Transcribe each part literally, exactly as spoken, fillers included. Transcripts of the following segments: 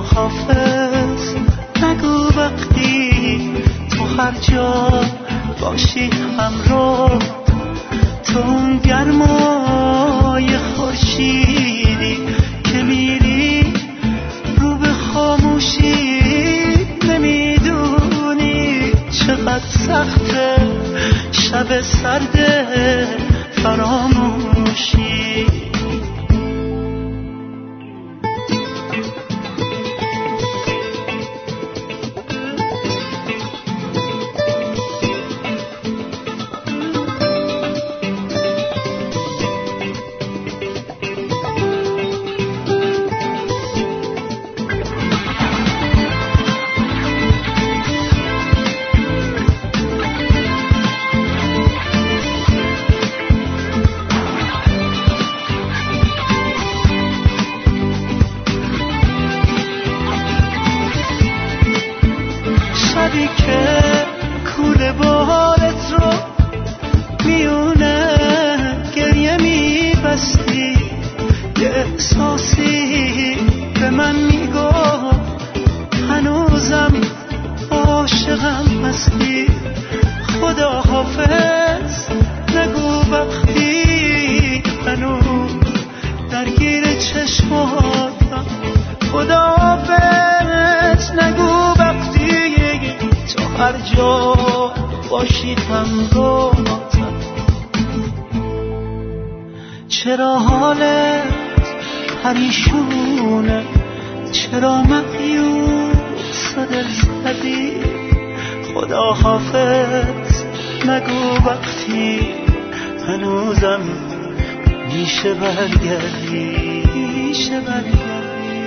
حافظ نگو وقتی تو هر جا باشی همراه، تو اون گرمای خورشیدی که میری رو به خاموشی، نمیدونی چقدر سخته شب سرد فراموشی. شبی که کوله بالت رو میونه گریه میبستی، یه احساسی به من میگفت هنوزم عاشقم هستی. خدا حافظ نگو وقتی هنوز درگیر چشماتم، خدا حافظ نگو وقتی تو هر جا باشی همراهتم. چرا حالت پریشونه، چرا مایوس و دل زدی؟ خدا حافظ نگو وقتی هنوزم میشه برگردی، میشه برگردی.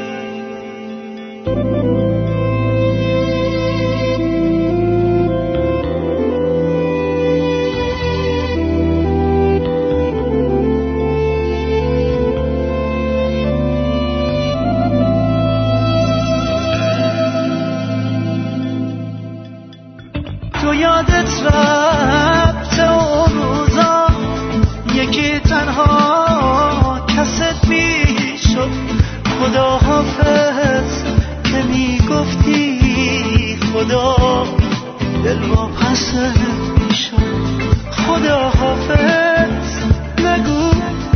تو یادت رفته اون روزا یکی تنها کست میشد، خدا حافظ که میگفتی خدا دل واپس میشد. خدا حافظ نگو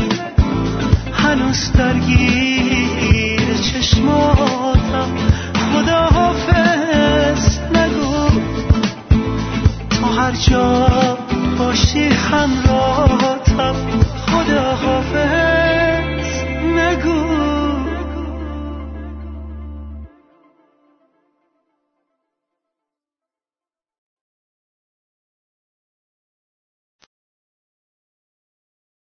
هنوز درگیر چشماتم، خدا حافظ نگو هر جا باشی همراه